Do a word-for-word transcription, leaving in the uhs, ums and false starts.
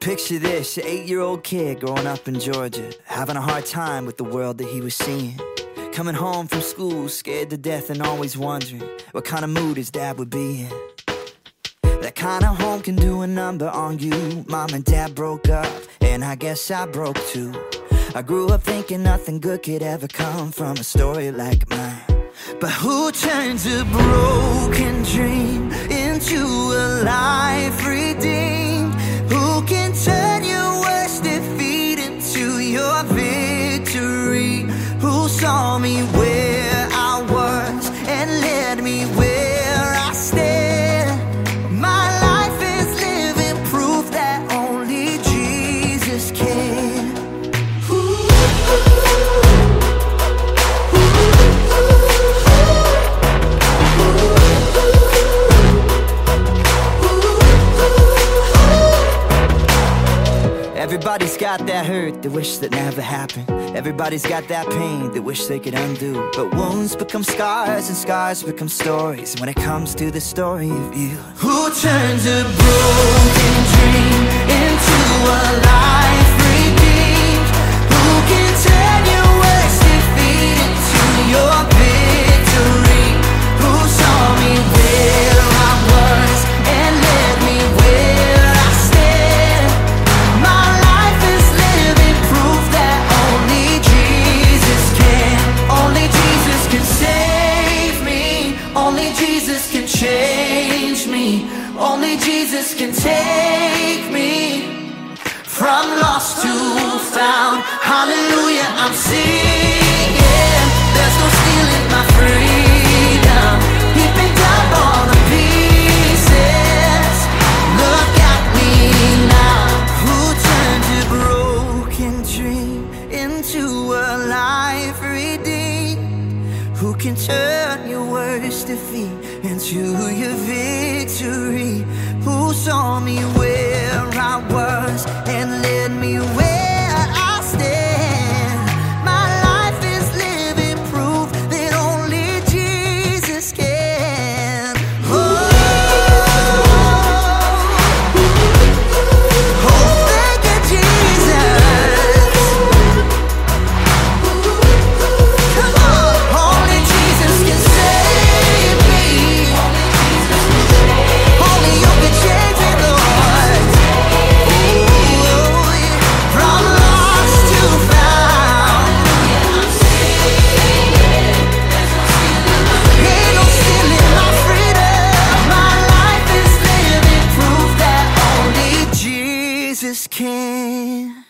Picture this, an eight-year-old kid growing up in Georgia, having a hard time with the world that he was seeing. Coming home from school, scared to death and always wondering what kind of mood his dad would be in. That kind of home can do a number on you. Mom and dad broke up, and I guess I broke too. I grew up thinking nothing good could ever come from a story like mine. But who turns a broken dream into a life redeemed? Who can turn your worst defeat into your victory? Who saw me where I was and led me where I stand? My life is living proof that only Jesus can. Everybody's got that hurt they wish that never happened. Everybody's got that pain they wish they could undo. But wounds become scars and scars become stories when it comes to the story of you. Who turns a broken dream into a life redeemed? Who can turn your worst defeat into your victory? Who saw me where I was and led me where I stand? My life is living proof that only Jesus can. Only Jesus can save me. Only Jesus can change me. Only Jesus can take me from lost to found. Hallelujah, I'm singing. There's no stealing my freedom. He picked up all the pieces. Look at me now. Who turned a broken dream into a life redeemed? Who can turn your worst defeat into your victory? Who saw me where I was and led me where I stand? My life is living proof that only Jesus can. Oh, oh, thank you, Jesus. Come on, only Jesus can save me. Only you can change me, Lord. Ooh, from lost to found. Ain't no stealing my freedom. My life is living proof that only Jesus can.